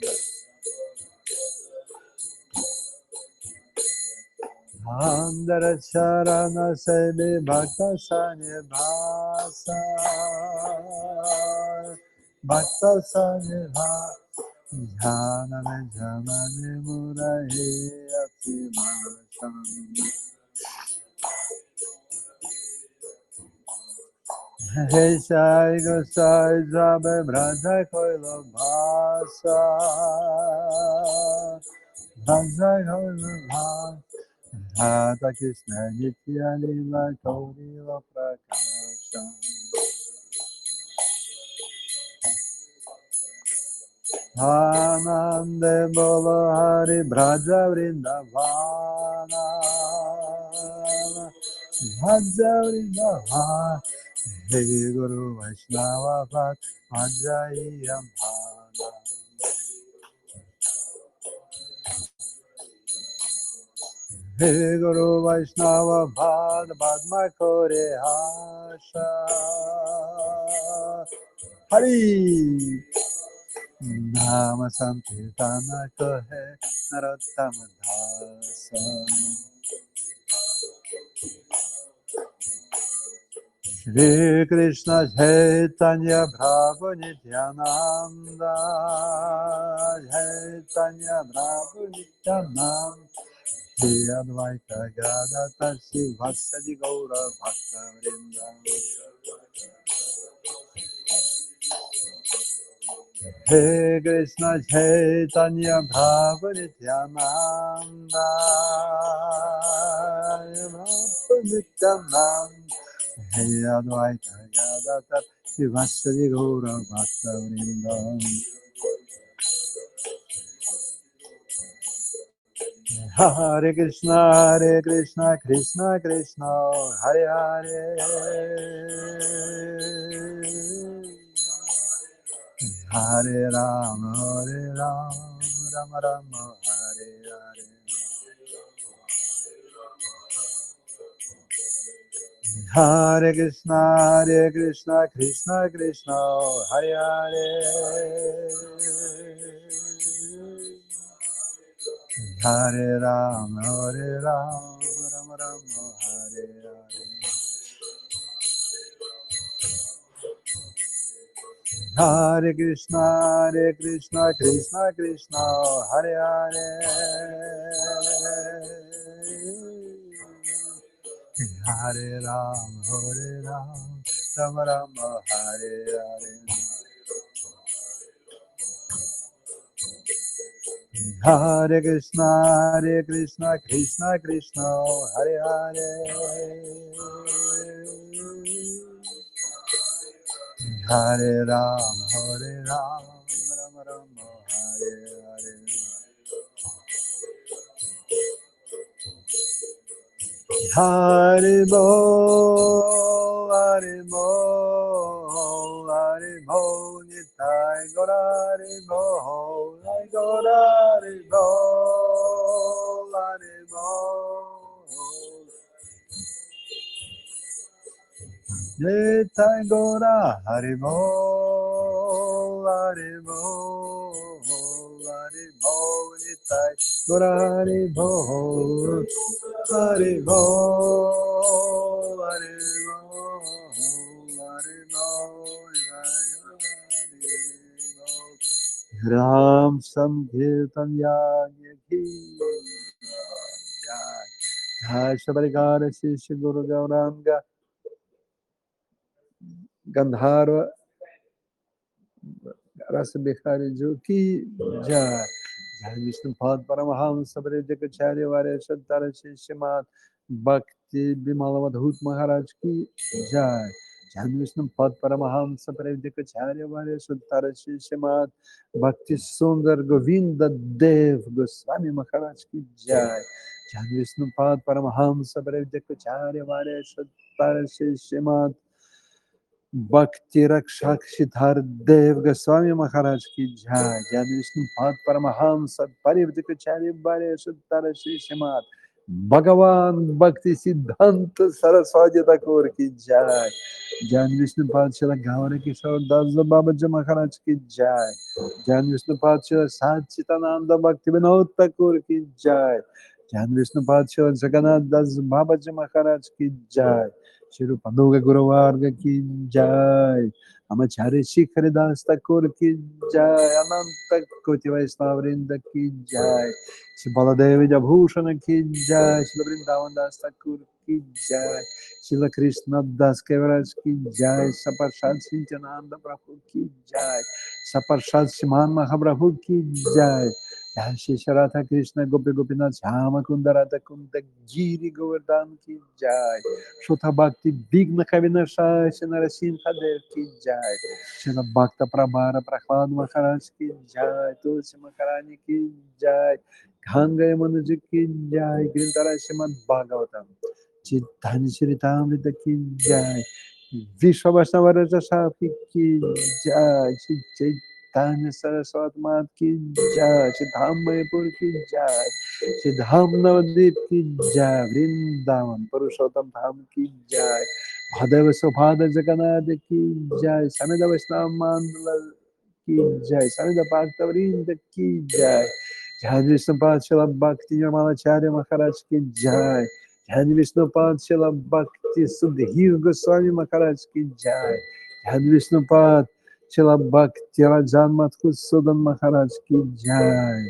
Andara Charana Sebi Bhakta Sanya Bhasa Bhakta Sanya Bhasa Jhaname Jhaname Murahi Apimasham. He Shai Gosai Jabe Braja Koilo Bhasa Braja Koilo Bhasa Radha Krishna Nitya Lila Gauriva Prakasha. Anande Bolo Hari Braja Vrindavana Braja Vrindavana He Guru Vaishnava Bhat Majayam Bhana. He Guru Vaishnava Bhat Padma Kore Hasha Hari Nama Sankirtana Kahe Narottama Dasa. Shri Krishna Chaitanya Prabhu Nityananda Chaitanya Prabhu Nityananda Shri Advaita Gadadhar Sivasadi Gaura Bhakta Vrinda. He Krishna Chaitanya Prabhu Nityananda Prabhu Nityananda He Advaita Gadadhar Sivasadi Gaura Bhakta Vrinda. Hare Krishna Krishna Krishna Hare Hare Hare Rama Rama Rama Hare Hare. Hare Krishna, Krishna Krishna, Hare Hare. Hare Ram, Ram Ram, Hare Hare. Hare Krishna, Krishna Krishna, Hare Hare. Hare Ram, Ram Ram, Hare Hare. Hare Krishna, Krishna Krishna, Hare Hare. Hare Ram, Ram Ram, Hare Hare. Hare Bo, Hare Bo, Hare Bo, Nitai Gora, Hare Bo, Hare Gora, Hare Bo, Hare Bo. Nitai Gora, Hare Bo, Hare Bo, Hare Bo, Nitai Gora, Hare Bo. Hare Bo, Hare Bo, Hare Bo, Ram Sankirtan Yagya Ki Jai. Jai Shabarikara Shisha Guru Gauranga Gandharva Rasa Bihari Ji Ki Jai. Jai Vishnu Pad Paramahams Sabri Jakacharya Varya Shattara Shishimat Bhakti Bimala Madhut Maharaj Ki Jai. Jai Vishnu Pad Paramahams Sabri Jakacharya Varya Shattara Shishimat Bhakti Sundar Govinda Dev Goswami Maharaj Ki Jai. Jai Vishnu Pad Paramahams Sabri Jakacharya Varya Shattara Shishimat Bhakti Rakshak Siddhar Dev Goswami Maharaj Ki Jai. Jai Vishnu Pad Paramahamsa Parivdikacharya Bharya Suttara Shri Srimad Bhagavan Bhakti Siddhanta Saraswati Thakur Ki Jai. Jai Vishnu Pad Shila Gaura Kishore Das Babaji Maharaj Ki Jai. Jai Vishnu Pad Shila Satchitananda Bhakti Vinod Thakur Ki Jai. Jai Vishnu Pad Shila Jagannath Das Babaji Maharaj Ki Jai. Shri Paduga Guru Varga Ki Jai. Amachari Shikhari Das Thakur Ki Jai. Ananta Koti Vaishnavrinda Ki Jai. Shri Baladevi Jabhushana Ki Jai. Shri Vrindavan Das Thakur Ki Jai. Shri Krishna Das Kaviraj Ki Jai. Saparshad Sintyananda Prabhu Ki Jai. Saparshad Shiman Mahaprabhu Ki Jai. Jai Shri Sharatha Krishna Gopi Gopinath Shama Kundarata Kundak Giri Govardhan Ki Jai. Shota Bhakti Vigna Kavinasha Narasimha Dev Ki Jai. Shila Bhakta Prabhara Prahlad Maharaj Ki Jai. Tulsi Maharani Ki Jai. Ganga Yamunaji Ki Jai. Grintara Srimad Bhagavatam. Chittani Charitamrita Ki Jai. Vishwa Vaishnava Raja Shafi Ki Jai. Chaitanya Saraswati Mat Ki Jai. Dham Mayapur Ki Jai. Dham Navadvip Ki Jai. Vrindavan Purushottam Dham Ki Jai. Bhadeva Subhada Jagannath Ki Jai. Samida Vaishnava Mandala Ki Jai. Samida Bhakta Vrinda Ki Jai. Jai Vishnupad Shila Bhakti Yamalacharya Maharaj Ki Jai. Jai Vishnupad Shila Bhakti Sudhir Goswami Maharaj Ki Jai. Jai Vishnupad Shila Bhakti Rajan Madhur Sudan Maharaj Ki Jai.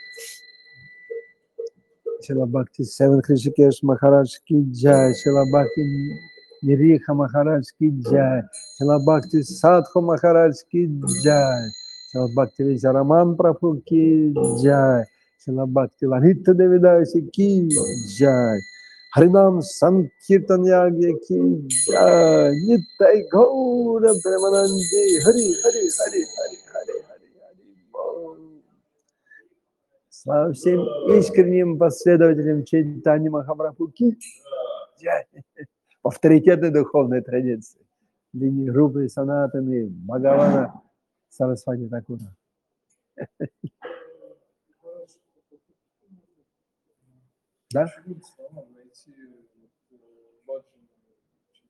Shila Bhakti Seven Krishikesh Maharaj Ki Jai. Shila Bhakti Nirikha Maharaj Ki Jai. Shila Bhakti Sadhu Maharaj Ki Jai. Shila Bhakti Vijaraman Prabhu Ki Jai. Shila Bhakti Lalita Devidasi Ki Jai. Harinam Sankirtan Yagya Ki Jai. Nitai Gaura Premanandi Hari Hari Hari Hari Hari Hari Hari Bol. Слава всем искренним последователям Чайтаньи Махапрабху Ки Джай. Авторитетной духовной традиции. Линии группы Санатаны Бхагавана Сарасвати Такура. Да?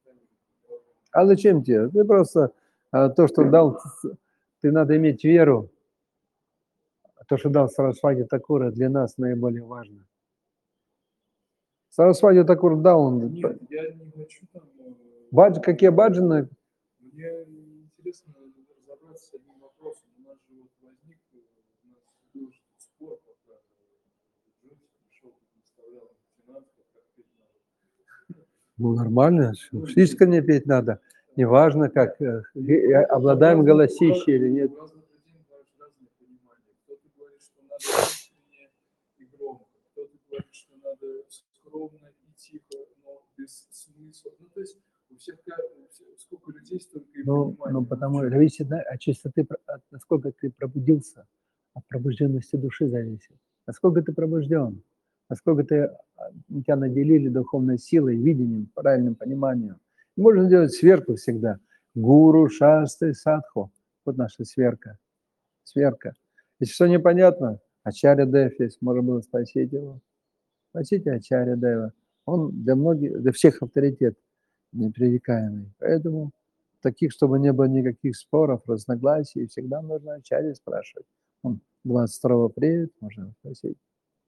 А зачем тебе? Ты просто то, что дал, ты надо иметь веру. То, что дал Сарасвати Такура, для нас наиболее важно. Сарасвати Такур дал, он... Нет, я не хочу там... Какие баджаны? Мне интересно разобраться с одним вопросом. У нас же вот возник, у нас был спор, пока Джонс пришел, представлял финансово, как петь надо. Ну, нормально. Искренне петь надо. Неважно, как обладаем голосищей или нет. У разных людей бывают разные понимания. Кто-то говорит, что надо искренне и громко. Кто-то говорит, что надо скромно и тихо, но без смысла. Ну, то есть у всех сколько людей, столько и понимания. Ну, потому что зависит от чистоты, от насколько ты пробудился, от пробужденности души зависит. Насколько ты пробужден, насколько тебя наделили духовной силой, видением, правильным пониманием. И можно делать сверку всегда. Гуру, шастры, садху. Вот наша сверка. Сверка. Если что непонятно, Ачарья Дев есть, можно было спросить его. Спросите Ачарья Дева. Он для всех авторитет непререкаемый. Поэтому таких, чтобы не было никаких споров, разногласий, всегда нужно Ачарья спрашивать. 22 апреля можно спросить.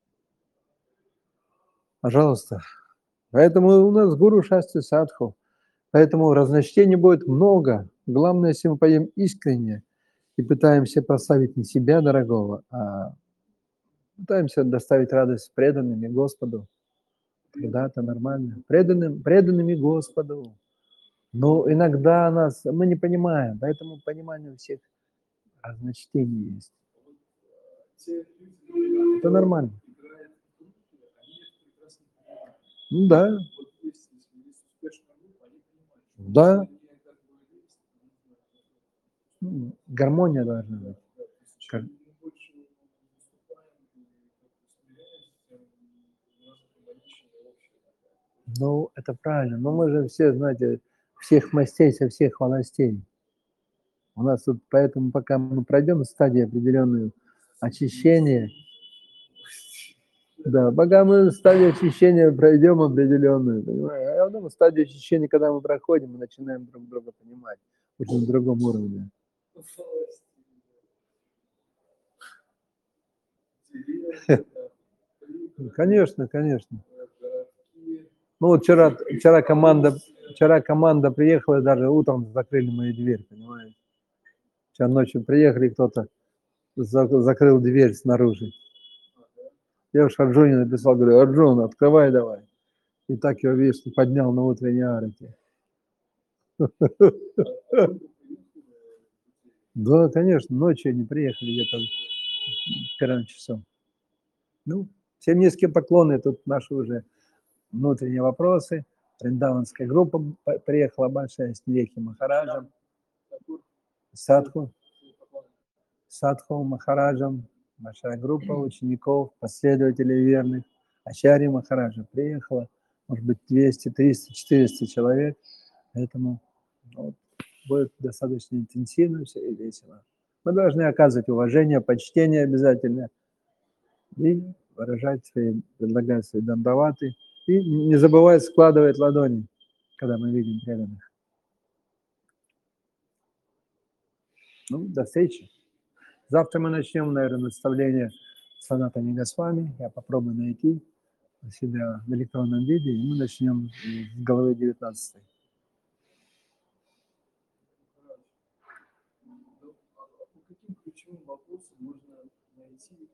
Пожалуйста. Поэтому у нас гуру шастры садху. Поэтому разночтений будет много. Главное, если мы поем искренне и пытаемся прославить не себя дорогого, а пытаемся доставить радость преданными Господу. Тогда это нормально. Преданными Господу. Но иногда мы не понимаем, поэтому понимание у всех разночтений есть. Это нормально. Ну да. Да. Гармония должна быть. Ну, это правильно. Но мы же все, знаете, всех мастей со всех властей. У нас тут, поэтому пока мы пройдем стадию определенную очищения, да, пока мы стадию очищения пройдем определенную, понимаете? А потом стадию очищения, когда мы проходим, мы начинаем друг друга понимать уже на другом уровне. Конечно, конечно. Ну вот вчера команда приехала, даже утром закрыли мою дверь, понимаете? Вчера ночью приехали, кто-то закрыл дверь снаружи. Я уж Арджуне написал, говорю, Арджун, открывай давай. И так его, видишь, поднял на утренней арате. Да, конечно, ночью они приехали где-то в 1 часу. Ну, всем низкие поклоны, тут наши уже внутренние вопросы. Вриндаванская группа приехала большая с Нирехи Махараджем, Садху Махараджем, большая группа учеников, последователей верных. Ачарья Махараджа приехала, может быть, 200, 300, 400 человек. Поэтому будет достаточно интенсивно все и весело. Мы должны оказывать уважение, почтение обязательно и выражать предлагать свои дандаваты. И не забывать складывать ладони, когда мы видим преданных. Ну, до встречи. Завтра мы начнем, наверное, наставление Санатани Госвами. Я попробую найти у себя в электронном виде, и мы начнем с главы 19. По каким ключевым вопросам можно найти